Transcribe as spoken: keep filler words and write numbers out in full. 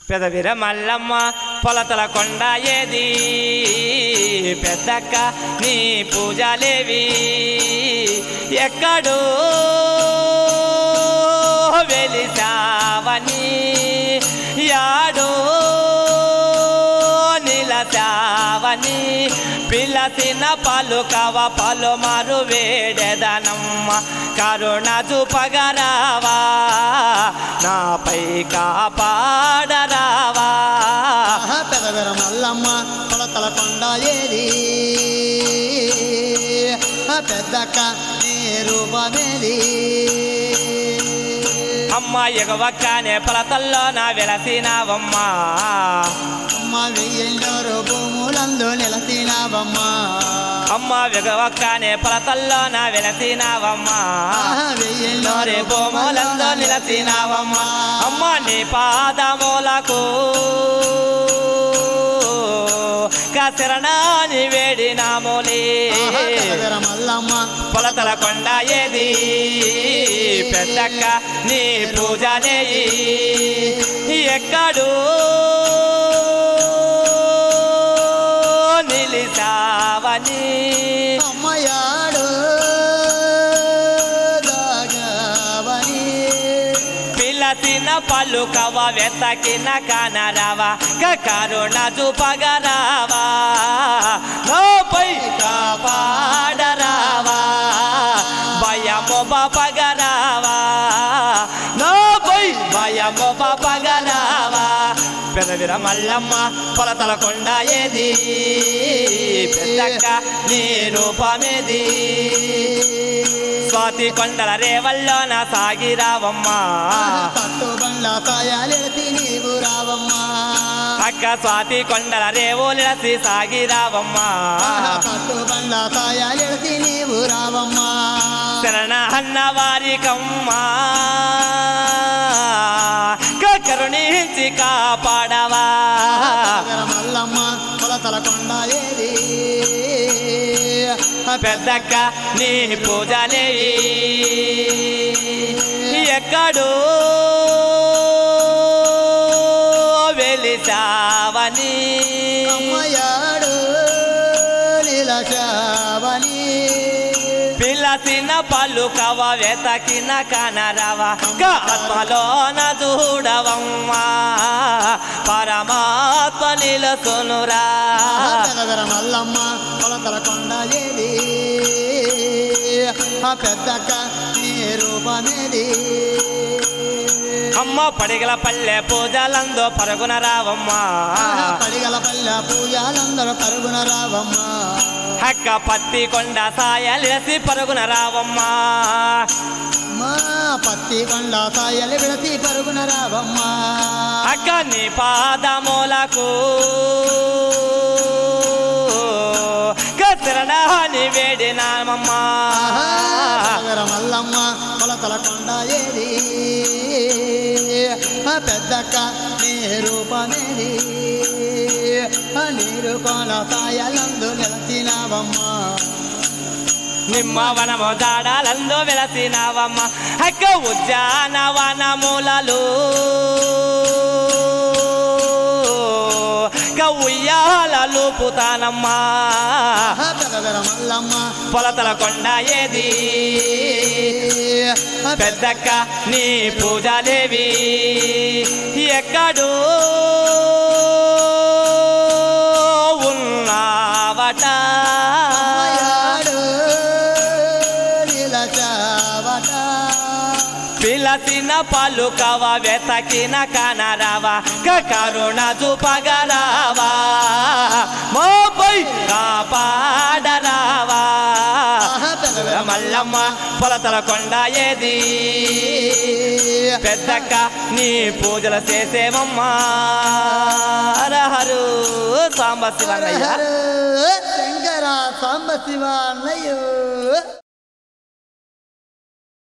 పెదవిర మల్లమ్మ పొలతల కొండ ఏది పెద్దక్క నీ పూజలేవి ఎక్కడో వెలిసావని యాడో నిలసావని పిలసిన పలుకవ పలుమారు వేడెదనమ్మ కరుణ చూపగరావా నాపై కాపాడరావా పెదవిర మల్లమ్మ పొలతల కొండ ఏది పెద్దక్క నీ రూపమేది అమ్మ ఎగవక్కనే పొలతల్లో నా వెలసినావమ్మ అమ్మ వెయ్యిండోరు భూములందు నిలసినావమ్మ అమ్మ వెగవక్కనే పొలతల్లో నా వెలసినావమ్మ వెయ్యిండోరు భూములందు నిలసినావమ్మ అమ్మ నీ పాదములకు శరణాని వేడినాములే మల్లమ్మ పొలతల కొండ ఏది పెద్దక్క నీ పూజలేయి ఎక్కడో నిలిసావని అమ్మయాడు దాగవని పిలసిన పలుకవ వెతకిన కానరావా కరుణ చూపగరావా నోపై కాపాడరావా భయము బాపగరావా నోపై భయము బాపగరావా పెదవిర మల్లమ్మ పొలతల కొండ ఏది పెద్దక్క నీ రూపమేది స్వాతి కొండల రేవల్లోన సాగిరావమ్మ పట్టు బండ్ల తాయాలెడతి నీవు రావమ్మ అక్క స్వాతి కొండల రేవులసి సాగిరావమ్మ పట్టు బండ్ల తాయాలెడతి నీవు రావమ్మ శరణ అన్న వారికమ్మ కరుణించి కాపాడవా మల్లమ్మ పొలతల కొండ ఏది పెద్దక్క నీ పూజలేవి ఎక్కడో వెలిసావని అమ్మయాడు నిలచావని పిలసిన పలుకవ వెతకిన కనరవా ఆత్మలోన చూడవమ్మా పరమాత్మ నిలసునురా మల్లమ్మ పొలతల కొండ ఏది పెద్దక్క నీ రూపమేది అమ్మ పడిగల పల్లె పూజలందో పరుగున రావమ్మ పడిగల పల్లె పూజలందరూ పరుగున రావమ్మ అక్క పత్తి కొండ సాయలిసి పరుగున రావమ్మ మా పత్తి కొండ సాయలి విడతి పరుగున రావమ్మ అక్క నీ పాదములకు శరణాని వేడినామమ్మ మల్లమ్మ పొలతల కొండ ఏది పెద్దక్క నీ రూపమేది నీరు కోల సాయలందు నిలసినావమ్మ నిమ్మ వనము దాడాలందు వెలసినావమ్మ అక్క ఉద్యానవనములలో ఉయ్యాలలు పుతానమ్మా మల్లమ్మ పొలతల కొండ ఏది పెద్దక్క నీ పూజలేవి ఎక్కడో ఉన్నావట పిలసిన పలుకవ వెతకిన కనరావా కరుణ చూపగరావా మోపై కాపాడరావా మల్లమ్మ పొలతల కొండ ఏది పెద్దక్క నీ పూజలు చేసేమమ్మా హరహరు సాంబ శివన్నయ్య శంకర సాంబ శివన్నయ్య.